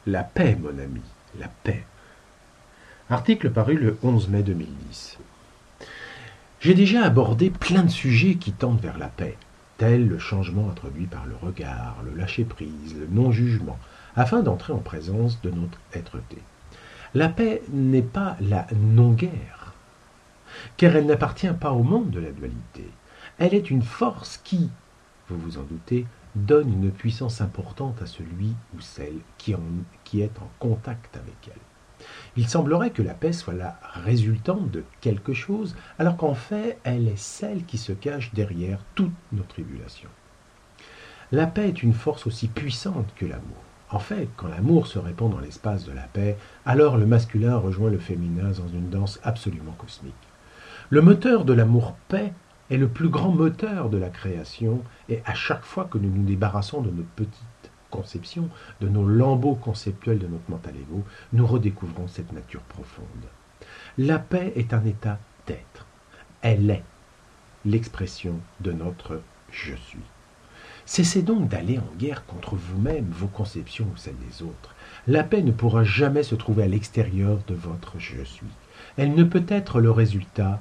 La paix, mon ami, la paix. Article paru le 11 mai 2010. J'ai déjà abordé plein de sujets qui tendent vers la paix, tels le changement introduit par le regard, le lâcher-prise, le non-jugement, afin d'entrer en présence de notre être-té. La paix n'est pas la non-guerre, car elle n'appartient pas au monde de la dualité. Elle est une force qui, vous vous en doutez, donne une puissance importante à celui ou celle qui est en contact avec elle. Il semblerait que la paix soit la résultante de quelque chose, alors qu'en fait, elle est celle qui se cache derrière toutes nos tribulations. La paix est une force aussi puissante que l'amour. En fait, quand l'amour se répand dans l'espace de la paix, alors le masculin rejoint le féminin dans une danse absolument cosmique. Le moteur de l'amour-paix est le plus grand moteur de la création, et à chaque fois que nous nous débarrassons de notre petite conception, de nos lambeaux conceptuels de notre mental égo, nous redécouvrons cette nature profonde. La paix est un état d'être. Elle est l'expression de notre « je suis ». Cessez donc d'aller en guerre contre vous-même, vos conceptions ou celles des autres. La paix ne pourra jamais se trouver à l'extérieur de votre « je suis ». Elle ne peut être le résultat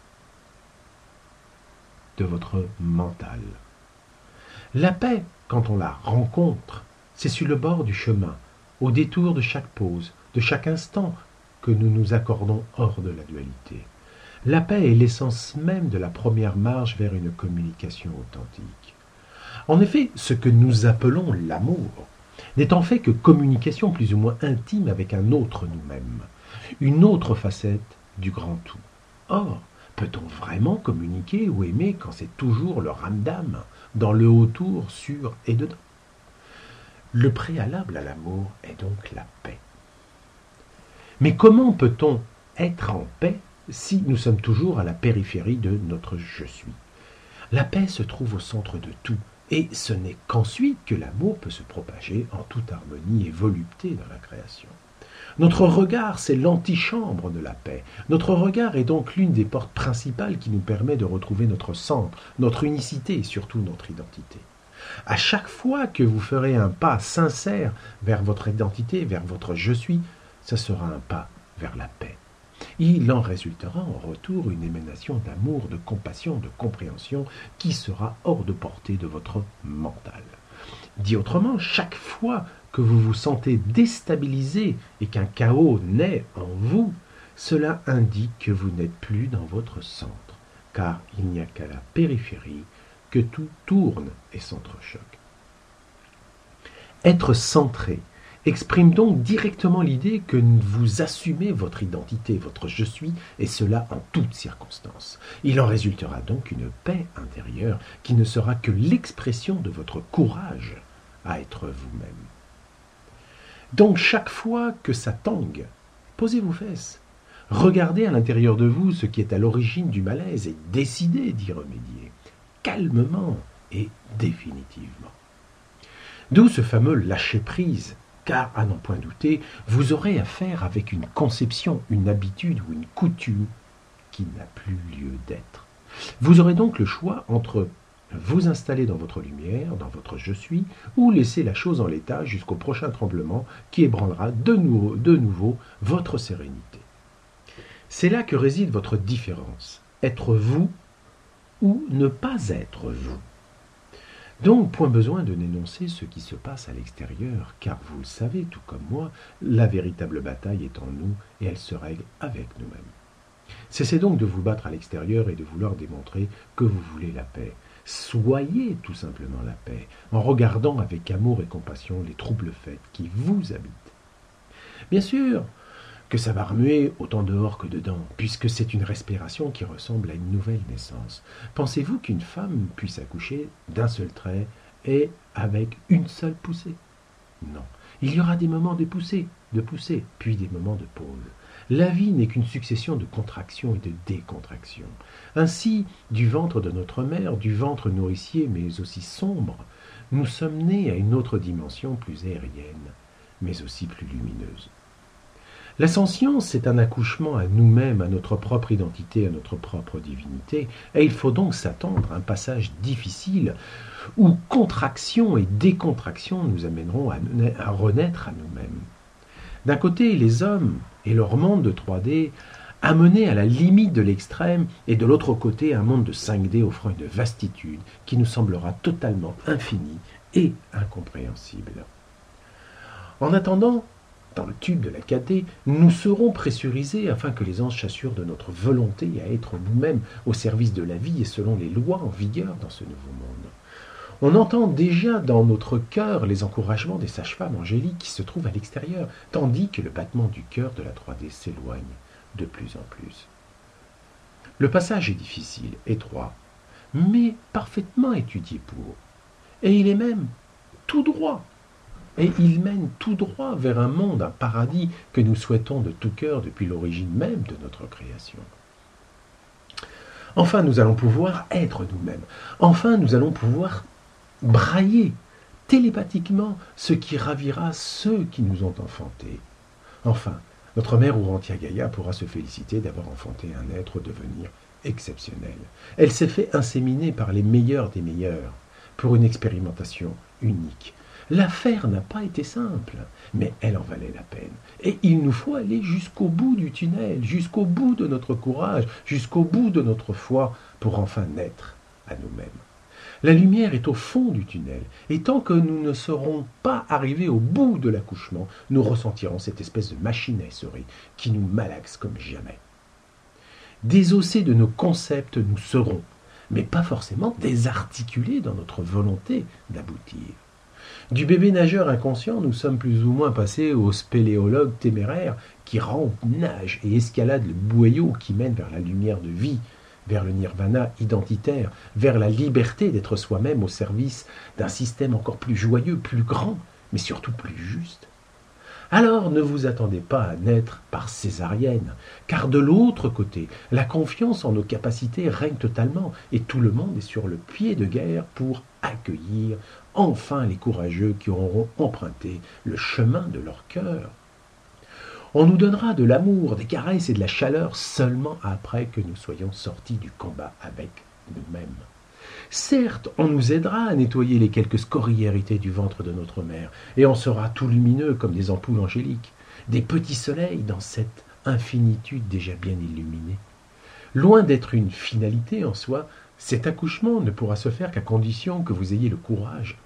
de votre mental. La paix, quand on la rencontre, c'est sur le bord du chemin, au détour de chaque pause, de chaque instant que nous nous accordons hors de la dualité. La paix est l'essence même de la première marche vers une communication authentique. En effet, ce que nous appelons l'amour n'est en fait que communication plus ou moins intime avec un autre nous-mêmes, une autre facette du grand tout. Or, peut-on vraiment communiquer ou aimer quand c'est toujours le ramdam, dans le autour, sur et dedans? Le préalable à l'amour est donc la paix. Mais comment peut-on être en paix si nous sommes toujours à la périphérie de notre « je suis ». La paix se trouve au centre de tout, et ce n'est qu'ensuite que l'amour peut se propager en toute harmonie et volupté dans la création. Notre regard, c'est l'antichambre de la paix. Notre regard est donc l'une des portes principales qui nous permet de retrouver notre centre, notre unicité et surtout notre identité. À chaque fois que vous ferez un pas sincère vers votre identité, vers votre « je suis », ce sera un pas vers la paix. Il en résultera en retour une émanation d'amour, de compassion, de compréhension qui sera hors de portée de votre mental. Dit autrement, chaque fois que vous vous sentez déstabilisé et qu'un chaos naît en vous, cela indique que vous n'êtes plus dans votre centre, car il n'y a qu'à la périphérie que tout tourne et s'entrechoque. Être centré exprime donc directement l'idée que vous assumez votre identité, votre « je suis », et cela en toutes circonstances. Il en résultera donc une paix intérieure qui ne sera que l'expression de votre courage à être vous-même. Donc chaque fois que ça tangue, posez vos fesses, regardez à l'intérieur de vous ce qui est à l'origine du malaise et décidez d'y remédier, calmement et définitivement. D'où ce fameux lâcher-prise, car, à n'en point douter, vous aurez affaire avec une conception, une habitude ou une coutume qui n'a plus lieu d'être. Vous aurez donc le choix entre vous installer dans votre lumière, dans votre « je suis », ou laisser la chose en l'état jusqu'au prochain tremblement qui ébranlera de nouveau votre sérénité. C'est là que réside votre différence, être vous ou ne pas être vous. Donc, point besoin de n'énoncer ce qui se passe à l'extérieur, car vous le savez, tout comme moi, la véritable bataille est en nous et elle se règle avec nous-mêmes. Cessez donc de vous battre à l'extérieur et de vouloir démontrer que vous voulez la paix. Soyez tout simplement la paix, en regardant avec amour et compassion les troubles faits qui vous habitent. Bien sûr que ça va remuer autant dehors que dedans, puisque c'est une respiration qui ressemble à une nouvelle naissance. Pensez-vous qu'une femme puisse accoucher d'un seul trait et avec une seule poussée? Non. Il y aura des moments de poussée, puis des moments de pause. La vie n'est qu'une succession de contractions et de décontractions. Ainsi, du ventre de notre mère, du ventre nourricier mais aussi sombre, nous sommes nés à une autre dimension plus aérienne, mais aussi plus lumineuse. L'ascension, c'est un accouchement à nous-mêmes, à notre propre identité, à notre propre divinité, et il faut donc s'attendre à un passage difficile où contraction et décontraction nous amèneront à renaître à nous-mêmes. D'un côté, les hommes et leur monde de 3D amenés à la limite de l'extrême, et de l'autre côté, un monde de 5D offrant une vastitude qui nous semblera totalement infinie et incompréhensible. En attendant, dans le tube de la 4D, nous serons pressurisés afin que les anges s'assurent de notre volonté à être nous-mêmes au service de la vie et selon les lois en vigueur dans ce nouveau monde. On entend déjà dans notre cœur les encouragements des sages-femmes angéliques qui se trouvent à l'extérieur, tandis que le battement du cœur de la 3D s'éloigne de plus en plus. Le passage est difficile, étroit, mais parfaitement étudié pour. Et il est même tout droit. Et il mène tout droit vers un monde, un paradis que nous souhaitons de tout cœur depuis l'origine même de notre création. Enfin, nous allons pouvoir être nous-mêmes. Enfin, nous allons pouvoir brailler télépathiquement ce qui ravira ceux qui nous ont enfantés. Enfin, notre mère Urantia Gaïa pourra se féliciter d'avoir enfanté un être au devenir exceptionnel. Elle s'est fait inséminer par les meilleurs des meilleurs pour une expérimentation unique. L'affaire n'a pas été simple, mais elle en valait la peine. Et il nous faut aller jusqu'au bout du tunnel, jusqu'au bout de notre courage, jusqu'au bout de notre foi, pour enfin naître à nous-mêmes. La lumière est au fond du tunnel, et tant que nous ne serons pas arrivés au bout de l'accouchement, nous ressentirons cette espèce de machine à essorer qui nous malaxe comme jamais. Désossés de nos concepts nous serons, mais pas forcément désarticulés dans notre volonté d'aboutir. Du bébé nageur inconscient, nous sommes plus ou moins passés au spéléologue téméraire qui rampe, nage et escalade le boyau qui mène vers la lumière de vie, vers le nirvana identitaire, vers la liberté d'être soi-même au service d'un système encore plus joyeux, plus grand, mais surtout plus juste. Alors ne vous attendez pas à naître par césarienne, car de l'autre côté, la confiance en nos capacités règne totalement, et tout le monde est sur le pied de guerre pour accueillir enfin les courageux qui auront emprunté le chemin de leur cœur. On nous donnera de l'amour, des caresses et de la chaleur seulement après que nous soyons sortis du combat avec nous-mêmes. Certes, on nous aidera à nettoyer les quelques scoriérités du ventre de notre mère, et on sera tout lumineux comme des ampoules angéliques, des petits soleils dans cette infinitude déjà bien illuminée. Loin d'être une finalité en soi, cet accouchement ne pourra se faire qu'à condition que vous ayez le courage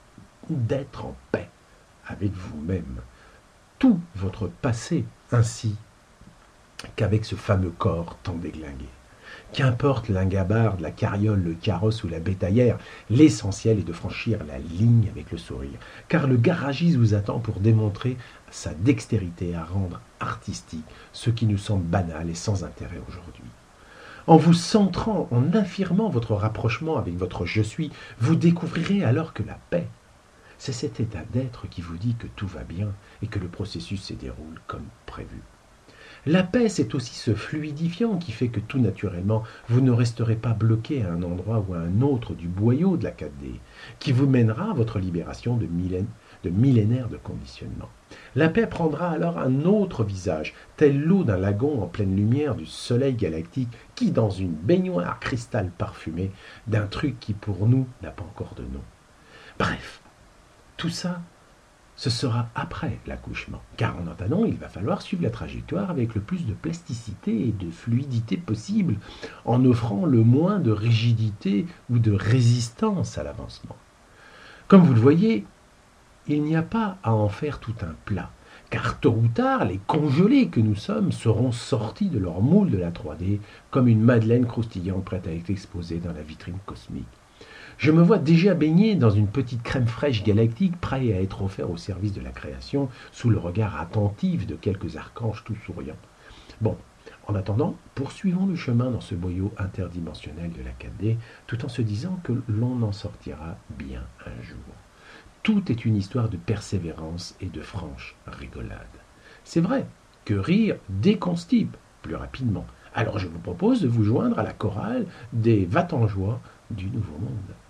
d'être en paix avec vous-même, tout votre passé, ainsi qu'avec ce fameux corps tant déglingué. Qu'importe l'ingabarde, la carriole, le carrosse ou la bétaillère, l'essentiel est de franchir la ligne avec le sourire, car le garagiste vous attend pour démontrer sa dextérité à rendre artistique ce qui nous semble banal et sans intérêt aujourd'hui. En vous centrant, en affirmant votre rapprochement avec votre je suis, vous découvrirez alors que la paix, c'est cet état d'être qui vous dit que tout va bien et que le processus se déroule comme prévu. La paix, c'est aussi ce fluidifiant qui fait que tout naturellement, vous ne resterez pas bloqué à un endroit ou à un autre du boyau de la 4D, qui vous mènera à votre libération de millénaires de conditionnement. La paix prendra alors un autre visage, tel l'eau d'un lagon en pleine lumière du soleil galactique qui, dans une baignoire cristal parfumée, d'un truc qui pour nous n'a pas encore de nom. Bref, tout ça, ce sera après l'accouchement, car en attendant, il va falloir suivre la trajectoire avec le plus de plasticité et de fluidité possible, en offrant le moins de rigidité ou de résistance à l'avancement. Comme vous le voyez, il n'y a pas à en faire tout un plat, car tôt ou tard, les congelés que nous sommes seront sortis de leur moule de la 3D comme une madeleine croustillante prête à être exposée dans la vitrine cosmique. Je me vois déjà baigné dans une petite crème fraîche galactique, prêt à être offert au service de la création, sous le regard attentif de quelques archanges tout souriants. Bon, en attendant, poursuivons le chemin dans ce boyau interdimensionnel de la 4D, tout en se disant que l'on en sortira bien un jour. Tout est une histoire de persévérance et de franche rigolade. C'est vrai que rire déconstipe plus rapidement. Alors je vous propose de vous joindre à la chorale des Va-t'en-joie du Nouveau Monde.